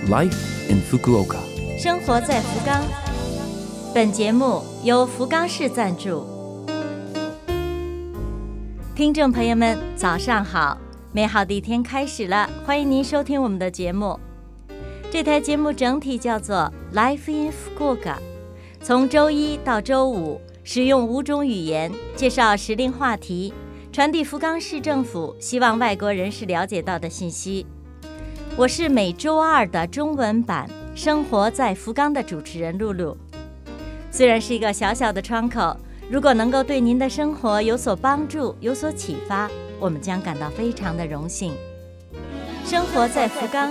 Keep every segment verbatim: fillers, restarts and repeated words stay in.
Life in Fukuoka， 生活在福冈。本节目由福冈市赞助。听众朋友们，早上好！美好的一天开始了，欢迎您收听我们的节目。这台节目整体叫做 Life in Fukuoka， 从周一到周五，使用五种语言介绍时令话题，传递福冈市政府希望外国人士了解到的信息。我是每周二的中文版《生活在福冈》的主持人露露。虽然是一个小小的窗口，如果能够对您的生活有所帮助、有所启发，我们将感到非常的荣幸。生活在福冈。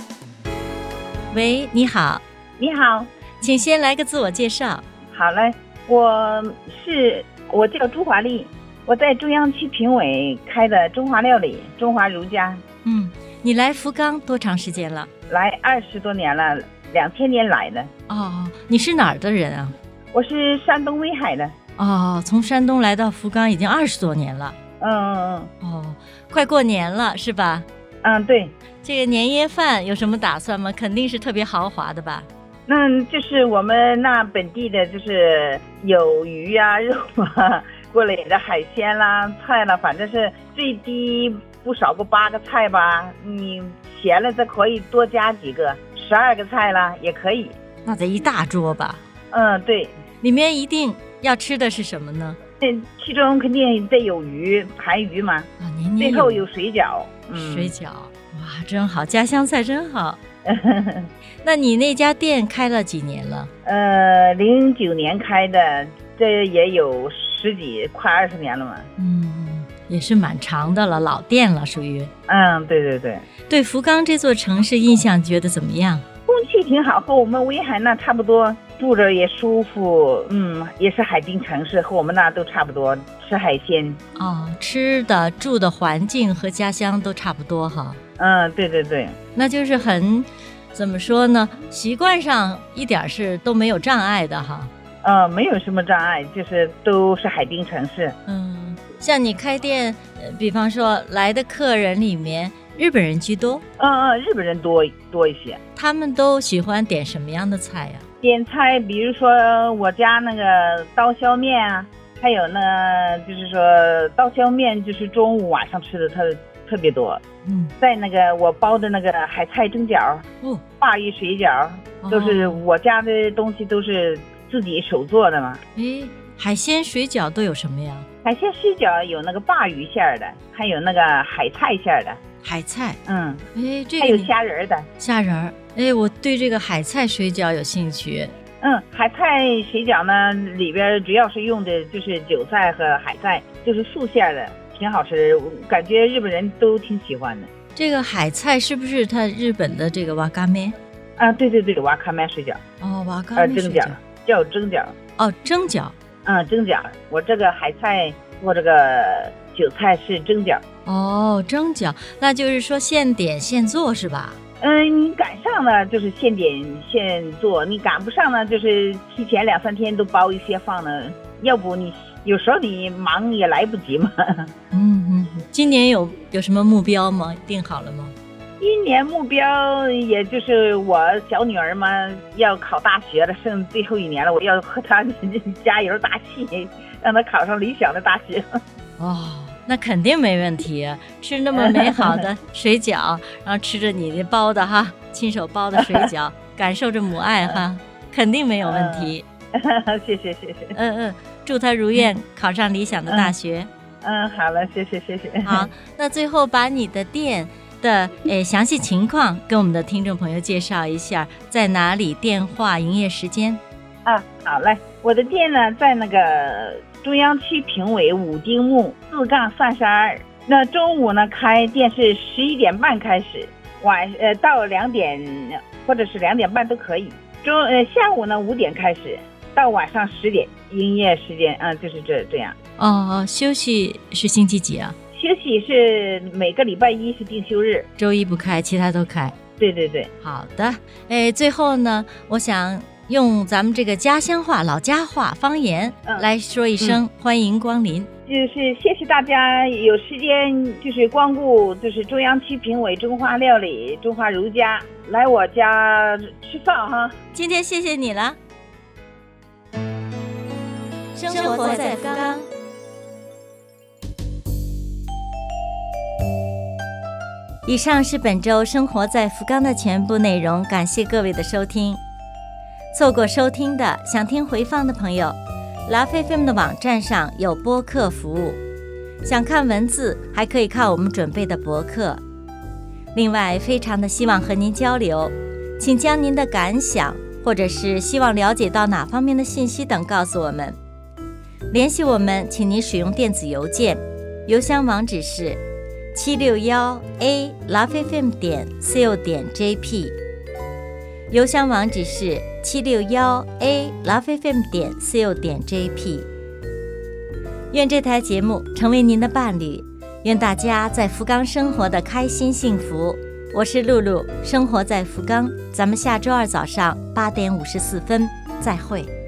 喂，你好。 你好， 请先来个自我介绍。 好嘞，我是我叫朱华丽，我在中央区评委开的中华料理、中华如家。 嗯，你来福冈多长时间了？ 来二十多年了，两千年来的。 哦，你是哪儿的人啊？ 我是山东威海的。 哦，从山东来到福冈已经二十多年了。 嗯嗯嗯。哦，快过年了是吧？ 嗯，对。 这个年夜饭有什么打算吗？肯定是特别豪华的吧？ 那就是我们那本地的，就是有鱼啊、肉啊，过来的海鲜啦、菜啦，反正是最低不少过八个菜吧。你闲了再可以多加几个，十二个菜啦也可以。 那得一大桌吧？ 嗯，对。 里面一定要吃的是什么呢？ 这其中肯定得有鱼，排鱼嘛。 啊，年年最后有水饺。 嗯、水饺，哇，真好，家乡菜真好。那你那家店开了几年了？ 呃，零九年开的，这也有十几快二十年了嘛。 嗯，也是蛮长的了，老店了，属于。 嗯，对对对。 对福冈这座城市印象觉得怎么样？ 空气挺好，和我们威海那差不多，住着也舒服。嗯，也是海滨城市，和我们那都差不多，吃海鲜。 哦，吃的住的环境和家乡都差不多哈。 嗯，对对对。 那就是很怎么说呢，习惯上一点是都没有障碍的哈。 呃，没有什么障碍，就是都是海滨城市。 嗯，像你开店，呃、比方说来的客人里面，日本人居多。 嗯嗯，日本人多多一些。 他们都喜欢点什么样的菜呀？ 点菜，比如说我家那个刀削面啊，还有呢，就是说刀削面，就是中午晚上吃的特特别多。 嗯， 在那个我包的那个海菜蒸饺，哦，鲅鱼水饺，都是我家的东西，都是自己手做的嘛。 诶，海鲜水饺都有什么呀？ 海鲜水饺有那个鲅鱼馅的，还有那个海菜馅的。 海菜， 嗯， 哎，这个还有虾仁的。 虾仁，哎，我对这个海菜水饺有兴趣。 嗯，海菜水饺呢，里边主要是用的就是韭菜和海菜，就是素馅的，挺好吃，感觉日本人都挺喜欢的。 这个海菜是不是它日本的这个瓦嘎面？ 啊，对对对，瓦卡面水饺。 哦，瓦嘎面水饺， 呃，蒸饺叫蒸饺。 哦，蒸饺。 嗯，蒸饺。我这个海菜或这个韭菜是蒸饺。 哦，蒸饺，那就是说现点现做是吧？ 嗯，你赶上了就是现点现做，你赶不上呢，就是提前两三天都包一些放呢。要不你有时候你忙也来不及嘛。 嗯嗯，今年有有什么目标吗？定好了吗？ 今年目标也就是我小女儿嘛，要考大学了，剩最后一年了，我要和她加油打气，让她考上理想的大学。 哦。那肯定没问题，吃那么美好的水饺，然后吃着你包的哈，亲手包的水饺，感受着母爱哈，肯定没有问题。 谢谢谢谢。 嗯嗯，祝他如愿考上理想的大学。 嗯，好了，谢谢谢谢。 好，那最后把你的店的诶详细情况跟我们的听众朋友介绍一下，在哪里，电话、营业时间。 啊，好嘞，我的店呢在那个中央区评委五丁目四杠三十二。那中午呢开店是十一点半开始，晚呃到两点或者是两点半都可以。中呃下午呢五点开始，到晚上十点，营业时间啊、呃、就是这这样。 哦，休息是星期几啊？ 休息是每个礼拜一是定休日， 周一不开，其他都开。 对对对。 好的，哎，最后呢，我想用咱们这个家乡话、老家话、方言来说一声、嗯、欢迎光临。 就是谢谢大家有时间就是光顾就是中央区评委中华料理中华如家， 来我家吃饭哈。 今天谢谢你了。生活在福冈。以上是本周生活在福冈的全部内容，感谢各位的收听。错过收听的，想听回放的朋友， Love F M 的网站上有播客服务，想看文字还可以看我们准备的博客。另外非常的希望和您交流，请将您的感想或者是希望了解到哪方面的信息等告诉我们。联系我们请您使用电子邮件，邮箱网址是七六一 a love f m 点 co 点 jp， 邮箱网址是七六一 a love f m 点 co 点 jp。 愿这台节目成为您的伴侣，愿大家在福冈生活的开心幸福。我是露露，生活在福冈，咱们下周二早上八点五十四分再会。